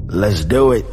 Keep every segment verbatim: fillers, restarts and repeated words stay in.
Let's do it.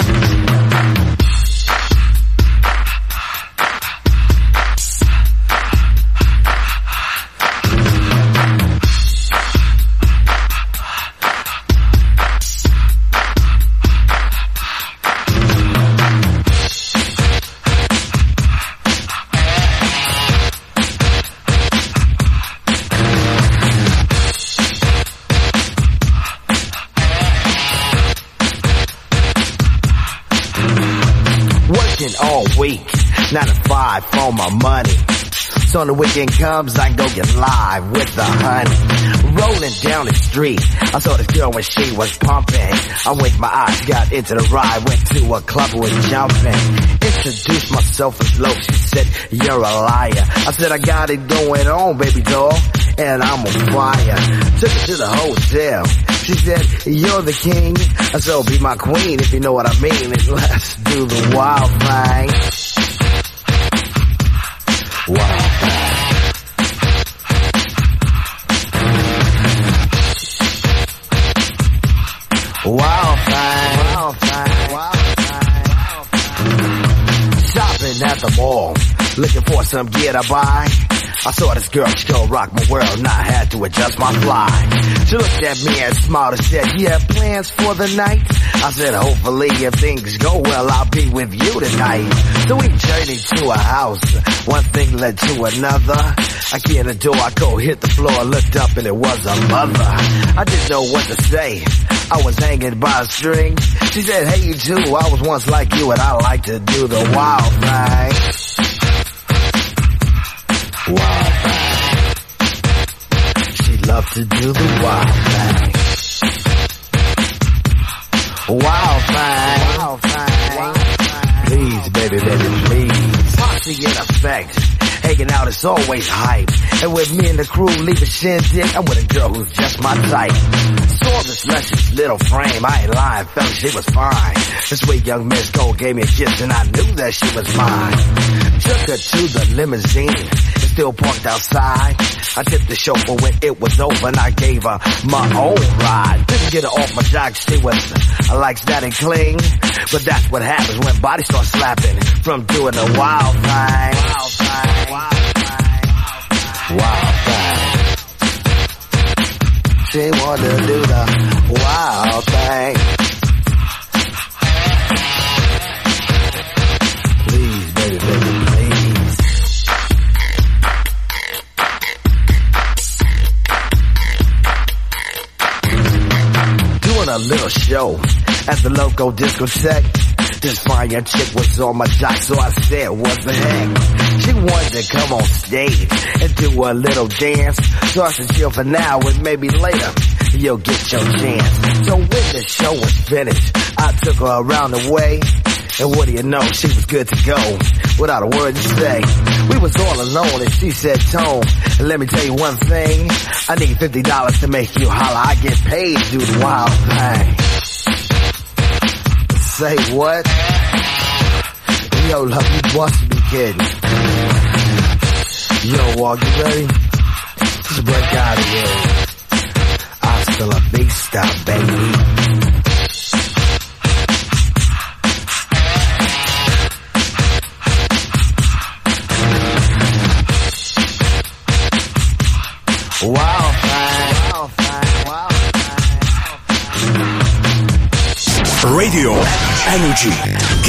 All week, nine to five for my money. So when the weekend comes, I go get live with the honey. Rolling down the street, I saw this girl when she was pumping. I winked my eyes, got into the ride, went to a club and was jumping. Introduced myself as low, she said, you're a liar. I said, I got it going on, baby doll, and I'm on fire. Took her to the hotel. She said, you're the king, so be my queen if you know what I mean. And let's do the wild thing. Wild thing. Wild thing. Wild thing. Wild thing. Shopping at the mall, looking for some gear to buy. I saw this girl, she gon' rock my world, and I had to adjust my fly. She looked at me and smiled and said, you have plans for the night? I said, hopefully if things go well, I'll be with you tonight. So we journeyed to a house, one thing led to another. I get in the door, I go hit the floor, looked up and it was a mother. I didn't know what to say, I was hanging by a string. She said, hey you too, I was once like you and I like to do the wild thing. Wild thing. She loved to do the wild thing. Wild thing. Wild thing. Please, baby, baby, please. Posse in effect. Hanging out is always hype. And with me and the crew leaving shindig, I'm with a girl who's just my type. Saw this luscious little frame, I ain't lying, fella, she was fine. This sweet young Miss Gold gave me a kiss and I knew that she was mine. Took her to the limousine, still parked outside. I tipped the chauffeur when it was over and I gave her my own ride. Didn't get her off my jock, she was, I likes that and cling. But that's what happens when bodies start slapping from doing the wild thing. Wild thing. Wild thing. Wild thing. She wanted to do the wild thing. Please, baby, baby, please. Doing a little show at the local discotheque. This fire chick was on my jock, so I said, what the heck? She wanted to come on stage and do a little dance. So I said, chill for now and maybe later you'll get your chance. So when the show was finished, I took her around the way. And what do you know, she was good to go without a word to say. We was all alone and she said, Tone, let me tell you one thing. I need fifty dollars to make you holler. I get paid to do the wild thing. Say what? Yo, love, you must be kidding. Yo, Walk, you ready? Let's break out of here. Hasta la vista, baby. Wild thing. Wild thing. Wild thing. Radio Energy.